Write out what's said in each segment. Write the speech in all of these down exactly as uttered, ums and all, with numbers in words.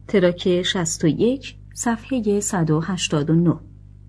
تراک شصت و یک صفحه صد و هشتاد و نه.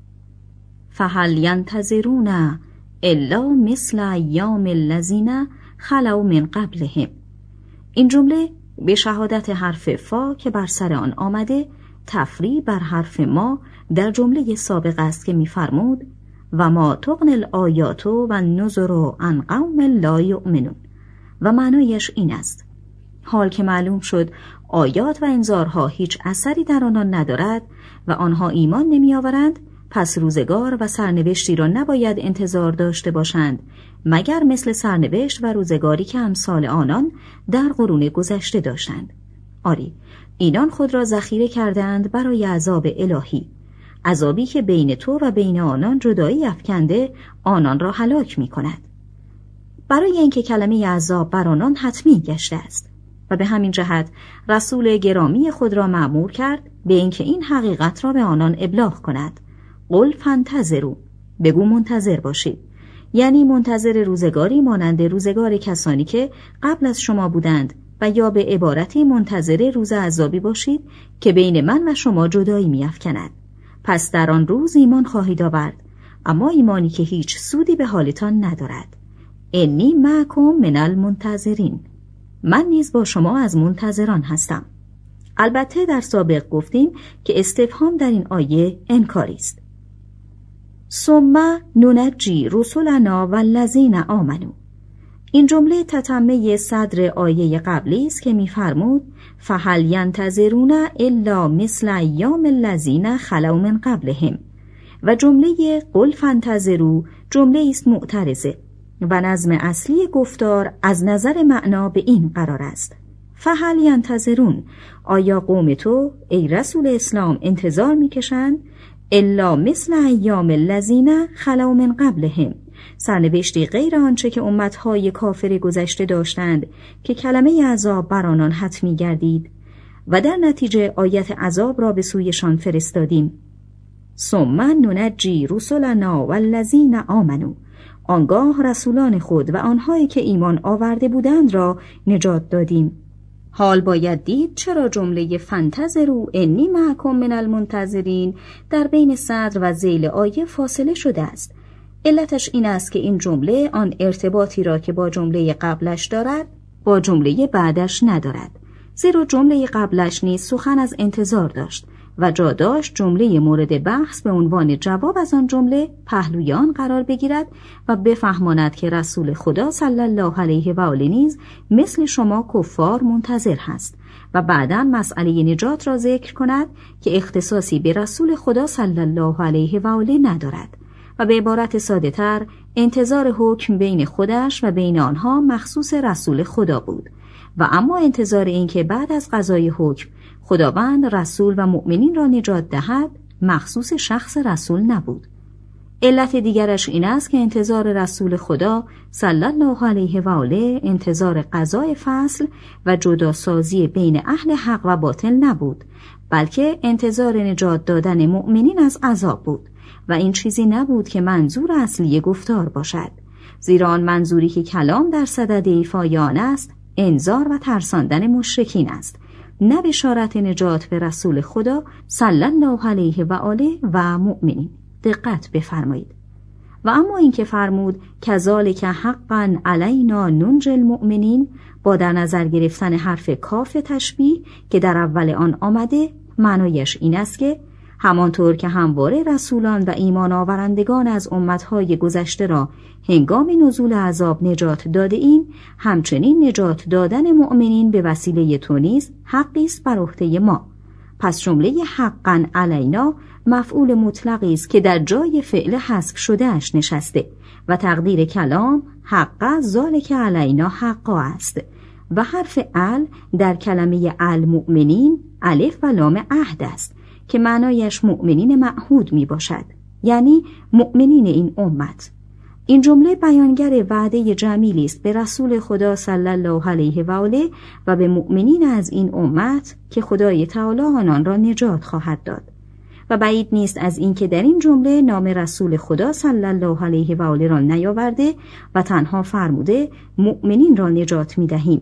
فهل ینتظرون الا مثل ایام الذین خلوا من قبلهم. این جمله به شهادت حرف فا که بر سر آن آمده تفریع بر حرف ما در جمله سابق است که می‌فرمود و ما تغنی الآیات و النذر عن قوم لا یؤمنون، و معنایش این است: حال که معلوم شد آیات و انذارها هیچ اثری در آنان ندارد و آنها ایمان نمی‌آورند، پس روزگار و سرنوشتی را نباید انتظار داشته باشند مگر مثل سرنوشت و روزگاری که امثال آنان در قرون گذشته داشتند. آری، اینان خود را ذخیره کردند برای عذاب الهی، عذابی که بین تو و بین آنان جدایی افکنده آنان را هلاک می کند. برای اینکه کلمه عذاب بر آنان حتمی گشته است و به همین جهت رسول گرامی خود را مأمور کرد به اینکه این حقیقت را به آنان ابلاغ کند. قل فانتظروا، بگو منتظر باشید، یعنی منتظر روزگاری مانند روزگار کسانی که قبل از شما بودند، و یا به عبارتی منتظر روز عذابی باشید که بین من و شما جدایی می‌افکند. پس در آن روز ایمان خواهید آورد، اما ایمانی که هیچ سودی به حالتان ندارد. انی معکم من المنتظرین، من نیز با شما از منتظران هستم. البته در سابق گفتیم که استفهام در این آیه انکاری است. ثم ننجی رسلنا والذین آمنوا. این جمله تتمه صدر آیه قبلی است که می‌فرمود فهل ینتظرون الا مثل ایام الذین خلوا من قبلهم، و جمله قل فانتظروا جمله است معترضه و نظم اصلی گفتار از نظر معنا به این قرار است: فهل ینتظرون، آیا قوم تو ای رسول اسلام انتظار می‌کشند الا مثل ایام الذین خلوا من قبلهم، سرنوشتی غیر آنچه که امتهای کافر گذشته داشتند که کلمه عذاب بر آنان حتمی گردید و در نتیجه آیت عذاب را به سویشان فرستادیم. ثم ننجی رسلنا والذین آمنوا، آنگاه رسولان خود و آنهایی که ایمان آورده بودند را نجات دادیم. حال باید دید چرا جمله فانتظروا انی معکم من المنتظرین در بین صدر و ذیل آیه فاصله شده است. علتش این است که این جمله آن ارتباطی را که با جمله قبلش دارد با جمله بعدش ندارد، زیرا جمله قبلش نیز سخن از انتظار داشت و جا داشت جمله مورد بحث به عنوان جواب از آن جمله پهلوی آن قرار بگیرد و بفهماند که رسول خدا صلی الله علیه و آله نیز مثل شما کفار منتظر هست و بعداً مسئله نجات را ذکر کند که اختصاصی به رسول خدا صلی الله علیه و آله ندارد و به عبارت ساده تر انتظار حکم بین خودش و بین آنها مخصوص رسول خدا بود، و اما انتظار این که بعد از قضای حکم خداوند رسول و مؤمنین را نجات دهد مخصوص شخص رسول نبود. علت دیگرش این است که انتظار رسول خدا صلی الله علیه و آله انتظار قضای فصل و جداسازی بین اهل حق و باطل نبود، بلکه انتظار نجات دادن مؤمنین از عذاب بود و این چیزی نبود که منظور اصلی گفتار باشد، زیرا آن منظوری که کلام در صدد ایفای آن است انذار و ترساندن مشرکین است، نه بشارت نجات به رسول خدا صلی الله علیه و آله و مؤمنین. دقت بفرمایید. و اما این که فرمود کذالک حقا علینا ننجی المؤمنین، با در نظر گرفتن حرف کاف تشبیه که در اول آن آمده، معنایش این است که همانطور که همواره رسولان و ایمان آورندگان از امتهای گذشته را هنگام نزول عذاب نجات داده ایم، همچنین نجات دادن مؤمنین به وسیله تو نیز حقی است بر عهده ما. پس جمله حقا علینا مفعول مطلقی است که در جای فعل حذف شده اش نشسته و تقدیر کلام حقا ذالک علینا حقا است و حرف ال در کلمه المؤمنین الف و لام عهد است که معنایش مؤمنین معهود می باشد، یعنی مؤمنین این امت. این جمله بیانگر وعده جمیلی است به رسول خدا صلی الله علیه و آله و به مؤمنین از این امت که خدای تعالی آنان را نجات خواهد داد. و بعید نیست از این که در این جمله نام رسول خدا صلی الله علیه و آله را نیاورده و تنها فرموده مؤمنین را نجات می دهیم،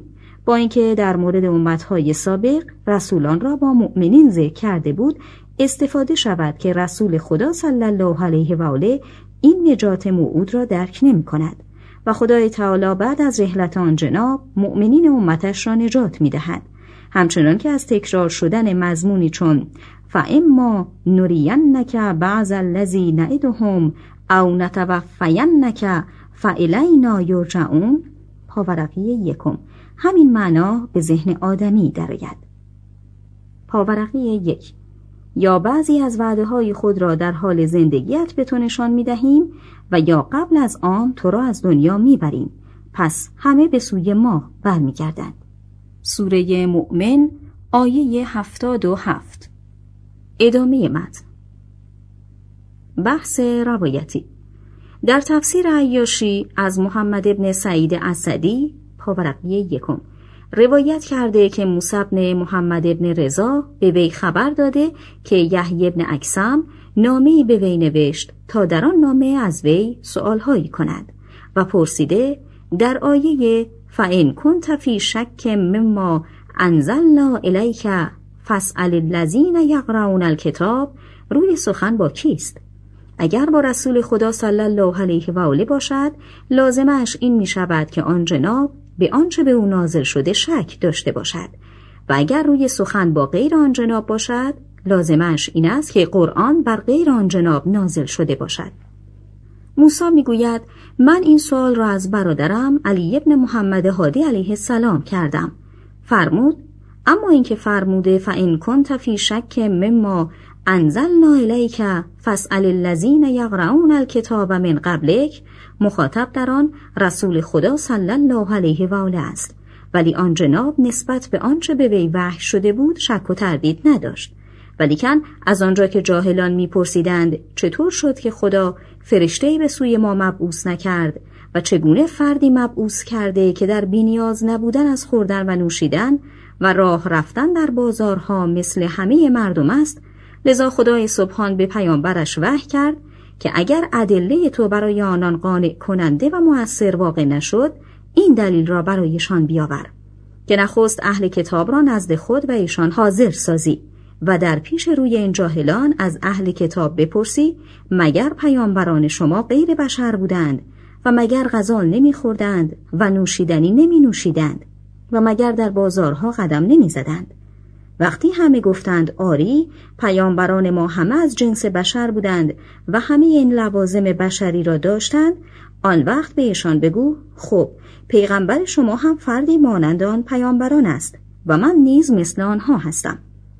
با اینکه در مورد امتهای سابق رسولان را با مؤمنین ذکر کرده بود، استفاده شود که رسول خدا صلی الله علیه و آله این نجات موعود را درک نمی کند و خدای تعالی بعد از رحلت آن جناب مؤمنین امتش را نجات می دهد. همچنان که از تکرار شدن مضمونی چون فاما نرینک بعض الذی نعدهم او نتوفینک فالینا یرجعون پاورقی یکم همین معنا به ذهن آدمی درآید. پاورقی یک یا بعضی از وعده های خود را در حال زندگیت به تو نشان می دهیم و یا قبل از آن تو را از دنیا می بریم، پس همه به سوی ما برمی گردند. سوره مؤمن آیه هفتاد و هفت. ادامه متن. بحث روایتی در تفسیر عیاشی از محمد ابن سعید اسدی پاورقی یکم روایت کرده که موسی بن محمد ابن رضا به وی خبر داده که یحیی بن اکثم نامه‌ای به وی نوشت تا در آن نامه از وی سؤالهایی کند و پرسیده در آیه فَإِن كُنتَ فِي شَكٍّ مِّمَّا أَنزَلْنَا إِلَيْكَ فَاسْأَلِ الَّذِينَ يَقْرَؤُونَ الْكِتَابَ روی سخن با کیست؟ اگر با رسول خدا صلی الله علیه و آله باشد، لازمش این می شود که آن جناب به آنچه به او نازل شده شک داشته باشد و اگر روی سخن با غیر آن جناب باشد، لازمش این است که قرآن بر غیر آن جناب نازل شده باشد. موسی میگوید من این سوال را از برادرم علی ابن محمد هادی علیه السلام کردم. فرمود اما اینکه فرموده فَإِن كُنتَ فِي شَكٍّ مِّمَّا أَنزَلْنَا إِلَيْكَ فَاسْأَلِ الَّذِينَ يَقْرَؤُونَ الْكِتَابَ مِنْ قَبْلِكَ مخاطب در آن رسول خدا صلی الله علیه و آله است، ولی آن جناب نسبت به آنچه به وی وحی شده بود شک و تردید نداشت. ولیکن از آنجا که جاهلان میپرسیدند چطور شد که خدا فرشته‌ای به سوی ما مبعوث نکرد و چگونه فردی مبعوث کرده که در بی‌نیاز نبودن از خوردن و نوشیدن و راه رفتن در بازارها مثل همه مردم است، لذا خدای سبحان به پیامبرش وحی کرد که اگر ادله تو برای آنان قانع کننده و مؤثر واقع نشد، این دلیل را برایشان بیاور که نخست اهل کتاب را نزد خود و ایشان حاضر سازی و در پیش روی این جاهلان از اهل کتاب بپرسی مگر پیامبران شما غیر بشر بودند و مگر غذا نمی‌خوردند و نوشیدنی نمی‌نوشیدند و مگر در بازارها قدم نمی‌زدند؟ وقتی همه گفتند آری، پیامبران ما همه از جنس بشر بودند و همه این لوازم بشری را داشتند، آن وقت به ایشان بگو خب پیغمبر شما هم فردی مانند آن پیامبران است و من نیز مثل آنها هستم.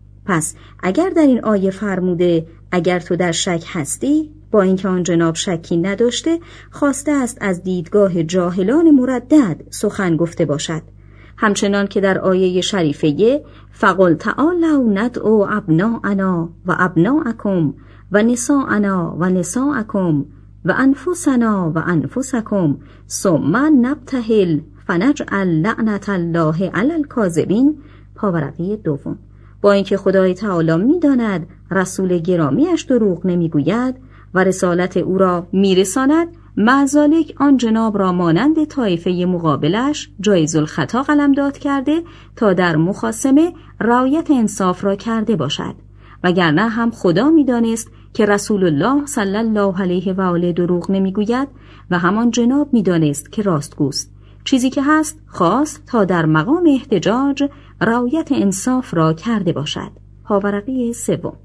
پس اگر در این آیه فرموده اگر تو در شک هستی، با اینکه آن جناب شکی نداشته، خواسته است از دیدگاه جاهلان مردد سخن گفته باشد، همچنان که در آیه شریفه فقل تعالوا ندعو ابناءنا و ابناءکم و نساءنا و نساءکم و انفسنا و انفسکم ثم نبتهل فنجعل لعنت الله علی الکاذبین پاورقی دوم، با اینکه خدای تعالی می‌داند رسول گرامیش دروغ نمیگوید و رسالت او را میرساند، معذالک آن جناب را مانند طایفه مقابلش جایز الخطا قلمداد کرده تا در مخاصمه رعایت انصاف را کرده باشد، وگرنه هم خدا میدانست که رسول الله صلی الله علیه و آله دروغ نمیگوید و همان جناب میدانست که راستگوست. چیزی که هست خواست تا در مقام احتجاج رعایت انصاف را کرده باشد. پاورقی سوم.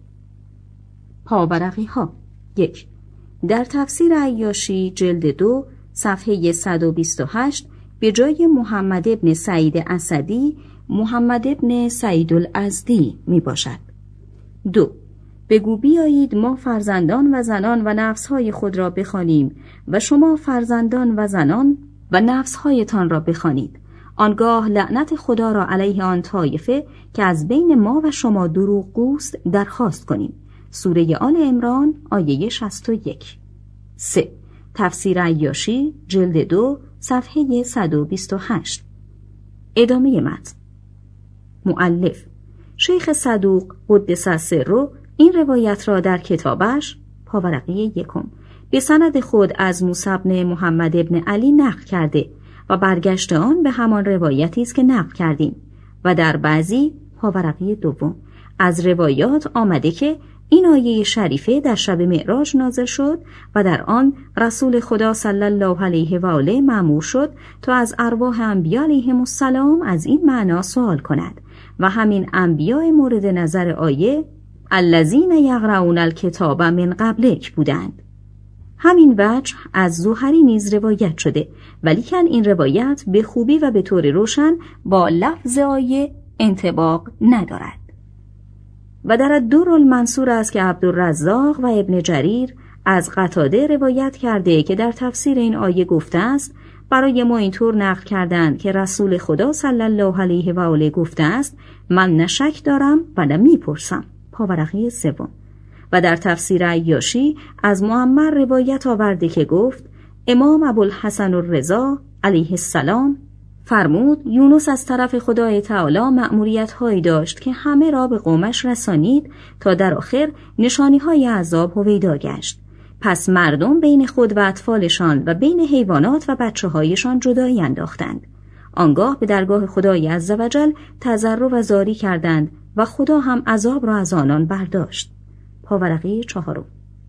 پاورقی ها یک. در تفسیر عیاشی جلد دو صفحه صد و بیست و هشت به جای محمد ابن سعید اسدی محمد ابن سعید الازدی می باشد. دو. بگو بیایید ما فرزندان و زنان و نفسهای خود را بخوانیم و شما فرزندان و زنان و نفسهایتان را بخوانید، آنگاه لعنت خدا را علیه آن طایفه که از بین ما و شما دروغگوست درخواست کنیم. سوره آل عمران آیه شصت و یک. سه. تفسیر عیاشی جلد دو صفحه صد و بیست و هشت. ادامه متن. مؤلف شیخ صدوق قدس سره این روایت را در کتابش پاورقی یکم به سند خود از موسی بن محمد ابن علی نقل کرده و برگشت آن به همان روایتی است که نقل کردیم و در بعضی پاورقی دوم از روایات آمده که این آیه شریفه در شب معراج نازل شد و در آن رسول خدا صلی الله علیه و آله مأمور شد تا از ارواح انبیا علیهم السلام از این معنا سوال کند و همین انبیاء مورد نظر آیه الذین یقرؤون الکتاب من قبلک بودند. همین وجه از زهری نیز روایت شده، ولیکن این روایت به خوبی و به طور روشن با لفظ آیه انطباق ندارد. و در الدر المنصور است که عبدالرزاق و ابن جریر از قتاده روایت کرده که در تفسیر این آیه گفته است برای ما اینطور نقل کردند که رسول خدا صلی الله علیه و آله گفته است من نه شک دارم و نه میپرسم. پاورقی سوم. و در تفسیر عیاشی از معمر روایت آورده که گفت امام ابوالحسن الرضا علیه السلام فرمود یونس از طرف خدای تعالی مأموریت هایی داشت که همه را به قومش رسانید تا در آخر نشانی های عذاب هویدا گشت. پس مردم بین خود و اطفالشان و بین حیوانات و بچه هایشان جدایی انداختند. آنگاه به درگاه خدای عزوجل تضرع و زاری کردند و خدا هم عذاب را از آنان برداشت. پاورقی چهارم.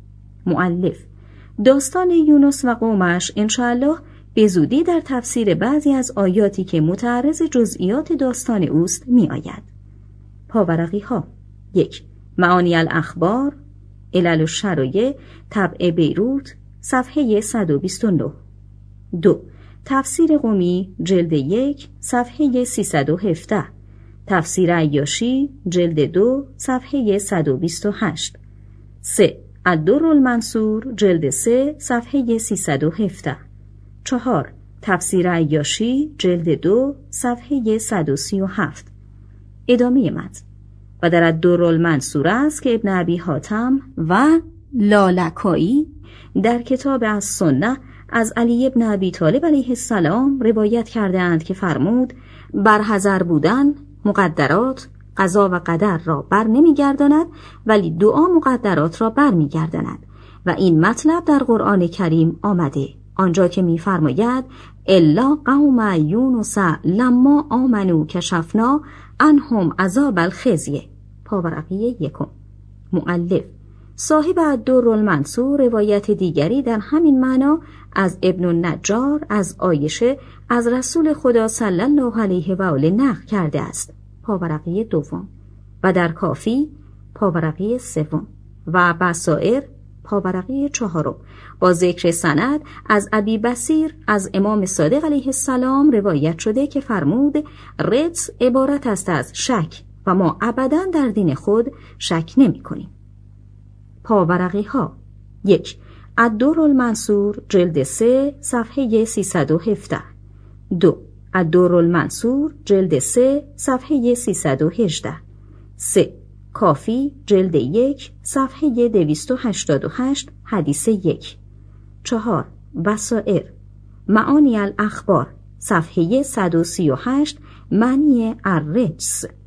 مؤلف داستان یونس و قومش انشاءالله به زودی در تفسیر بعضی از آیاتی که متعرض جزئیات داستان اوست می آید. پاورقی ها یک. معانی الاخبار علل الشرایع طبع بیروت صفحه صد و بیست و نه. دو. تفسیر قمی جلد یک صفحه سیصد و هفده. تفسیر عیاشی جلد دو صفحه صد و بیست و هشت. سه. الدر المنصور جلد سه صفحه سیصد و هفده. چهار. تفسیر عیاشی جلد دو صفحه صد و سی و هفت. ادامه متن. و در الدر المنصور است که ابن ابی حاتم و لالکایی در کتاب از سنه از علی ابن ابی طالب علیه السلام روایت کرده اند که فرمود برحذر بودن مقدرات قضا و قدر را بر نمی گرداند ولی دعا مقدرات را بر می گرداند و این مطلب در قرآن کریم آمده آنجا که می فرماید الا قوم یونس لما آمنو کشفنا عنهم عذاب الخزی. پاورقی یکم. مؤلف صاحب الدر المنصور روایت دیگری در همین معنا از ابن النجار از عایشه از رسول خدا صلی الله علیه و آله نقل کرده است. پاورقی دوم. و در کافی پاورقی سوم و بصائر پاورقی چهارم با ذکر سند از ابی بصیر از امام صادق علیه السلام روایت شده که فرمود رجس عبارت است از شک و ما ابداً در دین خود شک نمی کنیم. پاورقی ها یک. الدر المنصور جلد سه صفحه سیصد و هفده. دو. الدر المنصور جلد سه صفحه سیصد و هجده. سه. کافی جلد یک صفحه دویست و هشتاد و هشت حدیث یک. چهار. بصائر معانی الاخبار صفحه صد و سی و هشت معنی الرجس.